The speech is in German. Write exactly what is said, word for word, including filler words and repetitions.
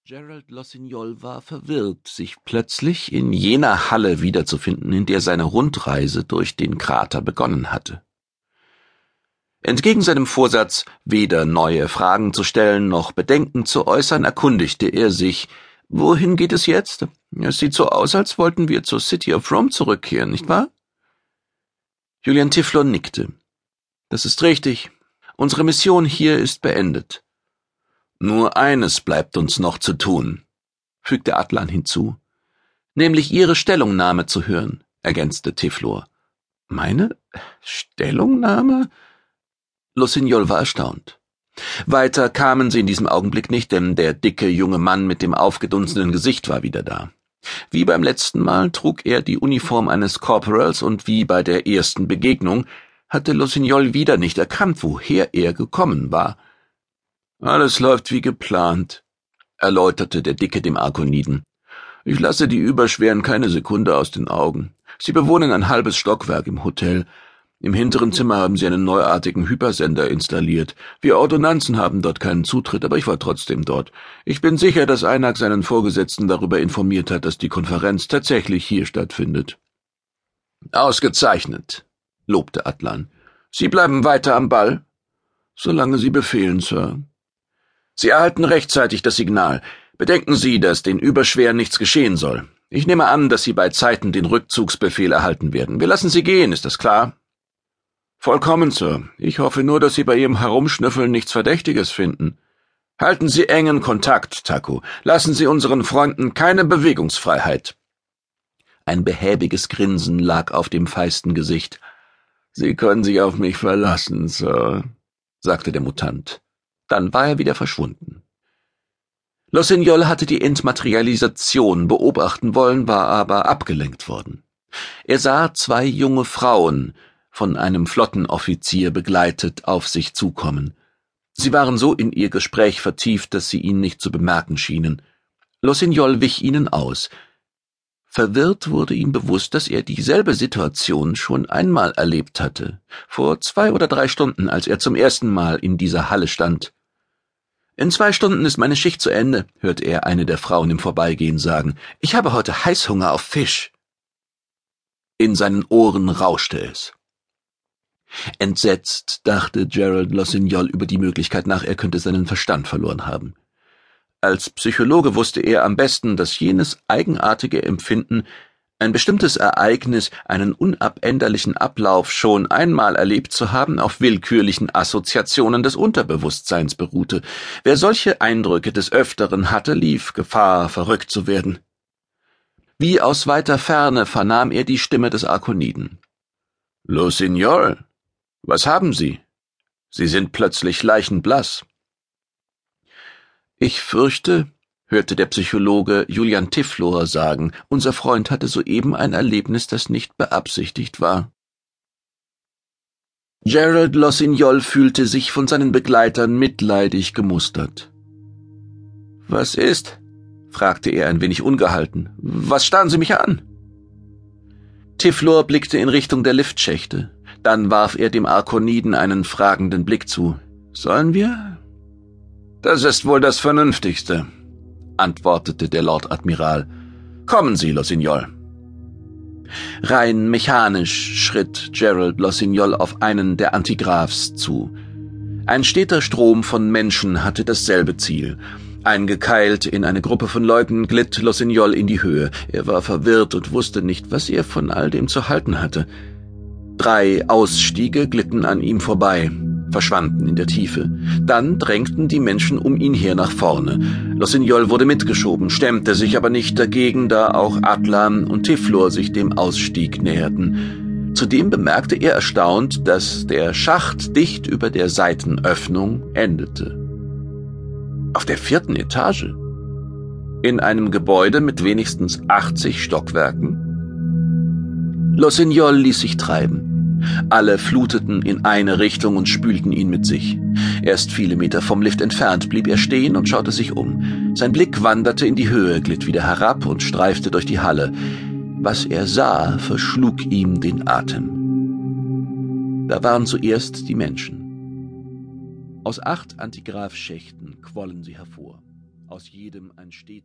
Gerald Lossignol war verwirrt, sich plötzlich in jener Halle wiederzufinden, in der seine Rundreise durch den Krater begonnen hatte. Entgegen seinem Vorsatz, weder neue Fragen zu stellen noch Bedenken zu äußern, erkundigte er sich, wohin geht es jetzt? Es sieht so aus, als wollten wir zur City of Rome zurückkehren, nicht wahr? Julian Tiflor nickte. Das ist richtig. Unsere Mission hier ist beendet. Nur eines bleibt uns noch zu tun, fügte Atlan hinzu. Nämlich Ihre Stellungnahme zu hören, ergänzte Tiflor. Meine Stellungnahme? Lossignol war erstaunt. Weiter kamen sie in diesem Augenblick nicht, denn der dicke junge Mann mit dem aufgedunsenen Gesicht war wieder da. Wie beim letzten Mal trug er die Uniform eines Corporals und wie bei der ersten Begegnung hatte Lossignol wieder nicht erkannt, woher er gekommen war. Alles läuft wie geplant, erläuterte der Dicke dem Arkoniden. Ich lasse die Überschweren keine Sekunde aus den Augen. Sie bewohnen ein halbes Stockwerk im Hotel. Im hinteren Zimmer haben sie einen neuartigen Hypersender installiert. Wir Ordonnanzen haben dort keinen Zutritt, aber ich war trotzdem dort. Ich bin sicher, dass Einak seinen Vorgesetzten darüber informiert hat, dass die Konferenz tatsächlich hier stattfindet. Ausgezeichnet, lobte Atlan. Sie bleiben weiter am Ball? Solange Sie befehlen, Sir. Sie erhalten rechtzeitig das Signal. Bedenken Sie, dass den Überschweren nichts geschehen soll. Ich nehme an, dass Sie bei Zeiten den Rückzugsbefehl erhalten werden. Wir lassen Sie gehen, ist das klar? Vollkommen, Sir. Ich hoffe nur, dass Sie bei Ihrem Herumschnüffeln nichts Verdächtiges finden. Halten Sie engen Kontakt, Taku. Lassen Sie unseren Freunden keine Bewegungsfreiheit. Ein behäbiges Grinsen lag auf dem feisten Gesicht. Sie können sich auf mich verlassen, Sir, sagte der Mutant. Dann war er wieder verschwunden. Lossignol hatte die Entmaterialisation beobachten wollen, war aber abgelenkt worden. Er sah zwei junge Frauen, von einem Flottenoffizier begleitet, auf sich zukommen. Sie waren so in ihr Gespräch vertieft, dass sie ihn nicht zu bemerken schienen. Lossignol wich ihnen aus. Verwirrt wurde ihm bewusst, dass er dieselbe Situation schon einmal erlebt hatte, vor zwei oder drei Stunden, als er zum ersten Mal in dieser Halle stand. »In zwei Stunden ist meine Schicht zu Ende«, hörte er eine der Frauen im Vorbeigehen sagen. »Ich habe heute Heißhunger auf Fisch.« In seinen Ohren rauschte es. Entsetzt dachte Gerald Lossignol über die Möglichkeit nach, er könnte seinen Verstand verloren haben. Als Psychologe wusste er am besten, dass jenes eigenartige Empfinden, ein bestimmtes Ereignis, einen unabänderlichen Ablauf schon einmal erlebt zu haben, auf willkürlichen Assoziationen des Unterbewusstseins beruhte. Wer solche Eindrücke des Öfteren hatte, lief Gefahr, verrückt zu werden. Wie aus weiter Ferne vernahm er die Stimme des Arkoniden. »Lossignol, was haben Sie? Sie sind plötzlich leichenblass.« »Ich fürchte«, hörte der Psychologe Julian Tiflor sagen, unser Freund hatte soeben ein Erlebnis, das nicht beabsichtigt war. Gerald Lossignol fühlte sich von seinen Begleitern mitleidig gemustert. »Was ist?« fragte er ein wenig ungehalten. »Was starren Sie mich an?« Tiflor blickte in Richtung der Liftschächte. Dann warf er dem Arkoniden einen fragenden Blick zu. »Sollen wir?« »Das ist wohl das Vernünftigste«, antwortete der Lord Admiral. »Kommen Sie, Lossignol.« Rein mechanisch schritt Gerald Lossignol auf einen der Antigraphs zu. Ein steter Strom von Menschen hatte dasselbe Ziel. Eingekeilt in eine Gruppe von Leuten glitt Lossignol in die Höhe. Er war verwirrt und wusste nicht, was er von all dem zu halten hatte. Drei Ausstiege glitten an ihm vorbei, verschwanden in der Tiefe. Dann drängten die Menschen um ihn her nach vorne. Lossignol wurde mitgeschoben, stemmte sich aber nicht dagegen, da auch Atlan und Tiflor sich dem Ausstieg näherten. Zudem bemerkte er erstaunt, dass der Schacht dicht über der Seitenöffnung endete. Auf der vierten Etage? In einem Gebäude mit wenigstens achtzig Stockwerken? Lossignol ließ sich treiben. Alle fluteten in eine Richtung und spülten ihn mit sich. Erst viele Meter vom Lift entfernt blieb er stehen und schaute sich um. Sein Blick wanderte in die Höhe, glitt wieder herab und streifte durch die Halle. Was er sah, verschlug ihm den Atem. Da waren zuerst die Menschen. Aus acht Antigraphschächten quollen sie hervor. aus jedem ein stets